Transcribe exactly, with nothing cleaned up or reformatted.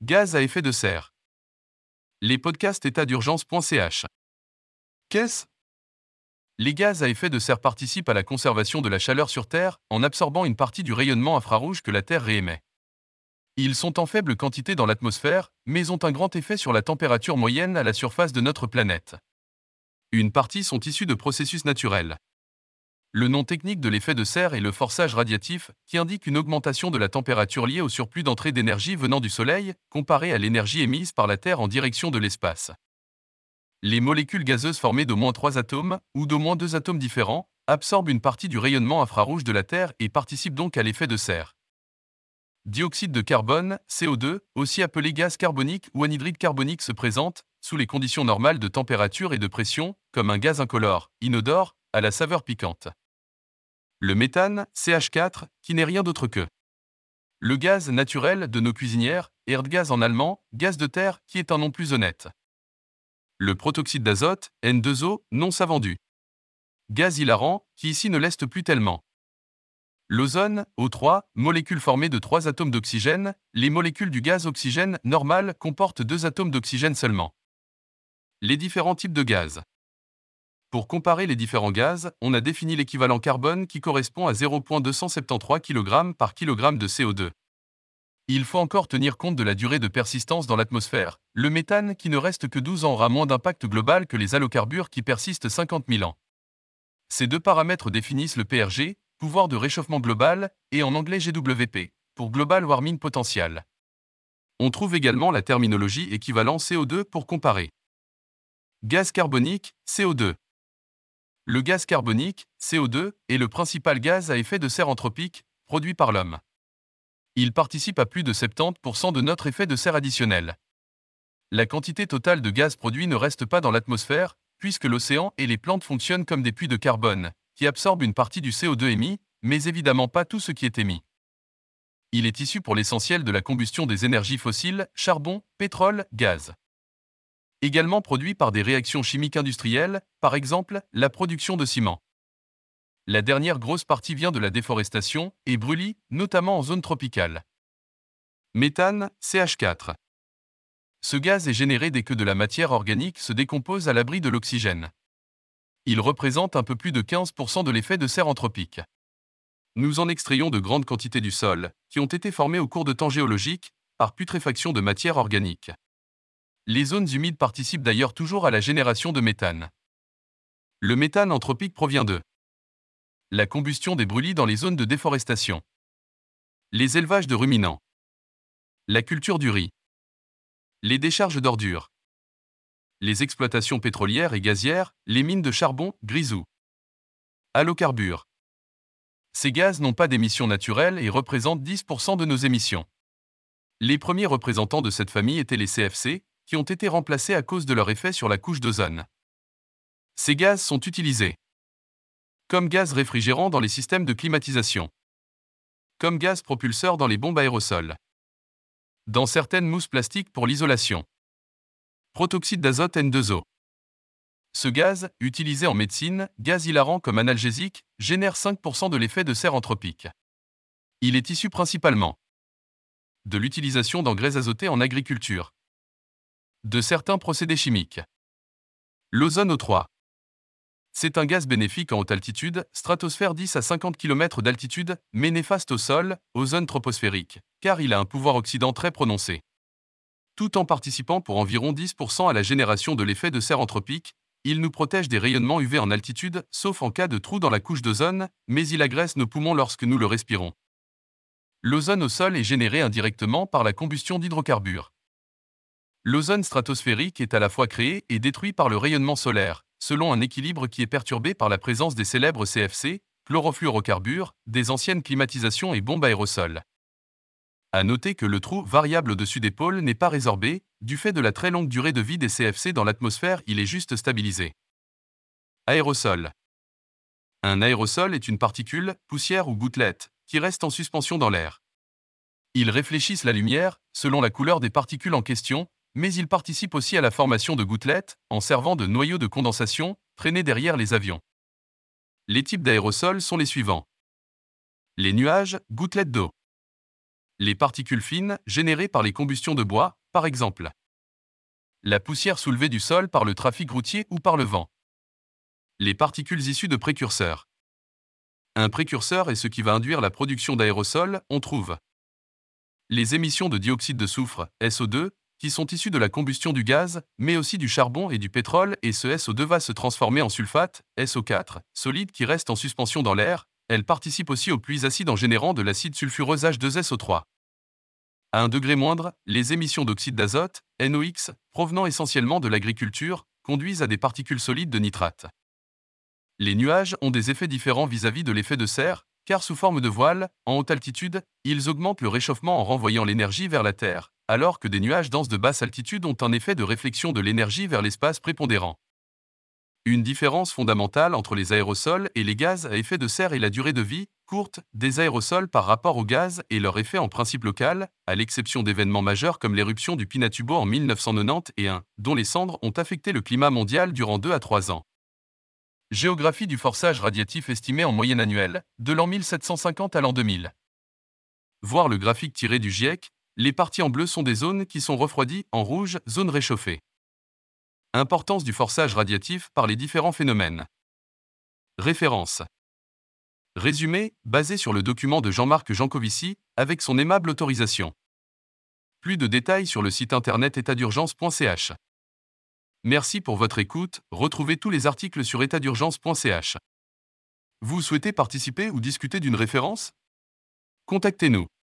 Gaz à effet de serre. Les podcasts état d'urgence point c h. Qu'est-ce? Les gaz à effet de serre participent à la conservation de la chaleur sur Terre en absorbant une partie du rayonnement infrarouge que la Terre réémet. Ils sont en faible quantité dans l'atmosphère, mais ont un grand effet sur la température moyenne à la surface de notre planète. Une partie sont issus de processus naturels. Le nom technique de l'effet de serre est le forçage radiatif, qui indique une augmentation de la température liée au surplus d'entrée d'énergie venant du Soleil, comparé à l'énergie émise par la Terre en direction de l'espace. Les molécules gazeuses formées d'au moins trois atomes, ou d'au moins deux atomes différents, absorbent une partie du rayonnement infrarouge de la Terre et participent donc à l'effet de serre. Dioxyde de carbone, C O deux, aussi appelé gaz carbonique ou anhydride carbonique, se présente, sous les conditions normales de température et de pression, comme un gaz incolore, inodore, à la saveur piquante. Le méthane, C H quatre, qui n'est rien d'autre que le gaz naturel de nos cuisinières, Erdgas en allemand, gaz de terre, qui est un nom plus honnête. Le protoxyde d'azote, N deux O, non savandu. Gaz hilarant, qui ici ne l'est plus tellement. L'ozone, O trois, molécule formée de trois atomes d'oxygène, les molécules du gaz oxygène normal comportent deux atomes d'oxygène seulement. Les différents types de gaz. Pour comparer les différents gaz, on a défini l'équivalent carbone qui correspond à zéro virgule deux cent soixante-treize kilogrammes par kilogramme de C O deux. Il faut encore tenir compte de la durée de persistance dans l'atmosphère. Le méthane, qui ne reste que douze ans, aura moins d'impact global que les allocarbures qui persistent cinquante mille ans. Ces deux paramètres définissent le P R G, pouvoir de réchauffement global, et en anglais G W P, pour Global Warming Potential. On trouve également la terminologie équivalent C O deux pour comparer. Gaz carbonique, C O deux. Le gaz carbonique, C O deux, est le principal gaz à effet de serre anthropique, produit par l'homme. Il participe à plus de soixante-dix pour cent de notre effet de serre additionnel. La quantité totale de gaz produit ne reste pas dans l'atmosphère, puisque l'océan et les plantes fonctionnent comme des puits de carbone, qui absorbent une partie du C O deux émis, mais évidemment pas tout ce qui est émis. Il est issu pour l'essentiel de la combustion des énergies fossiles, charbon, pétrole, gaz. Également produit par des réactions chimiques industrielles, par exemple, la production de ciment. La dernière grosse partie vient de la déforestation et brûlis, notamment en zone tropicale. Méthane, C H quatre. Ce gaz est généré dès que de la matière organique se décompose à l'abri de l'oxygène. Il représente un peu plus de quinze pour cent de l'effet de serre anthropique. Nous en extrayons de grandes quantités du sol, qui ont été formées au cours de temps géologiques, par putréfaction de matière organique. Les zones humides participent d'ailleurs toujours à la génération de méthane. Le méthane anthropique provient de la combustion des brûlis dans les zones de déforestation, les élevages de ruminants, la culture du riz, les décharges d'ordures, les exploitations pétrolières et gazières, les mines de charbon, grisou, allocarbures. Ces gaz n'ont pas d'émissions naturelles et représentent dix pour cent de nos émissions. Les premiers représentants de cette famille étaient les C F C, qui ont été remplacés à cause de leur effet sur la couche d'ozone. Ces gaz sont utilisés comme gaz réfrigérant dans les systèmes de climatisation, comme gaz propulseur dans les bombes aérosols, dans certaines mousses plastiques pour l'isolation. Protoxyde d'azote N deux O. Ce gaz, utilisé en médecine, gaz hilarant comme analgésique, génère cinq pour cent de l'effet de serre anthropique. Il est issu principalement de l'utilisation d'engrais azotés en agriculture, de certains procédés chimiques. L'ozone O trois. C'est un gaz bénéfique en haute altitude, stratosphère dix à cinquante kilomètres d'altitude, mais néfaste au sol, aux zones troposphériques, car il a un pouvoir oxydant très prononcé. Tout en participant pour environ dix pour cent à la génération de l'effet de serre anthropique, il nous protège des rayonnements U V en altitude, sauf en cas de trou dans la couche d'ozone, mais il agresse nos poumons lorsque nous le respirons. L'ozone au sol est généré indirectement par la combustion d'hydrocarbures. L'ozone stratosphérique est à la fois créé et détruit par le rayonnement solaire, selon un équilibre qui est perturbé par la présence des célèbres C F C, chlorofluorocarbures, des anciennes climatisations et bombes aérosols. À noter que le trou variable au-dessus des pôles n'est pas résorbé, du fait de la très longue durée de vie des C F C dans l'atmosphère, il est juste stabilisé. Aérosol. Un aérosol est une particule, poussière ou gouttelette, qui reste en suspension dans l'air. Ils réfléchissent la lumière, selon la couleur des particules en question, mais ils participent aussi à la formation de gouttelettes, en servant de noyaux de condensation, traînés derrière les avions. Les types d'aérosols sont les suivants. Les nuages, gouttelettes d'eau. Les particules fines générées par les combustions de bois, par exemple. La poussière soulevée du sol par le trafic routier ou par le vent. Les particules issues de précurseurs. Un précurseur est ce qui va induire la production d'aérosols, on trouve. Les émissions de dioxyde de soufre, S O deux, qui sont issues de la combustion du gaz, mais aussi du charbon et du pétrole, et ce S O deux va se transformer en sulfate, S O quatre, solide qui reste en suspension dans l'air. Elle participe aussi aux pluies acides en générant de l'acide sulfureux H deux S O trois. À un degré moindre, les émissions d'oxyde d'azote, N O X, provenant essentiellement de l'agriculture, conduisent à des particules solides de nitrate. Les nuages ont des effets différents vis-à-vis de l'effet de serre, car sous forme de voile, en haute altitude, ils augmentent le réchauffement en renvoyant l'énergie vers la Terre, alors que des nuages denses de basse altitude ont un effet de réflexion de l'énergie vers l'espace prépondérant. Une différence fondamentale entre les aérosols et les gaz à effet de serre est la durée de vie, courte, des aérosols par rapport aux gaz et leur effet en principe local, à l'exception d'événements majeurs comme l'éruption du Pinatubo en mille neuf cent quatre-vingt-onze, dont les cendres ont affecté le climat mondial durant deux à trois ans. Géographie du forçage radiatif estimée en moyenne annuelle, de l'an mille sept cent cinquante à l'an deux mille. Voir le graphique tiré du GIEC, les parties en bleu sont des zones qui sont refroidies, en rouge, zones réchauffées. Importance du forçage radiatif par les différents phénomènes. Référence. Résumé, basé sur le document de Jean-Marc Jancovici, avec son aimable autorisation. Plus de détails sur le site internet état d'urgence point c h. Merci pour votre écoute, retrouvez tous les articles sur état d'urgence point c h. Vous souhaitez participer ou discuter d'une référence? Contactez-nous.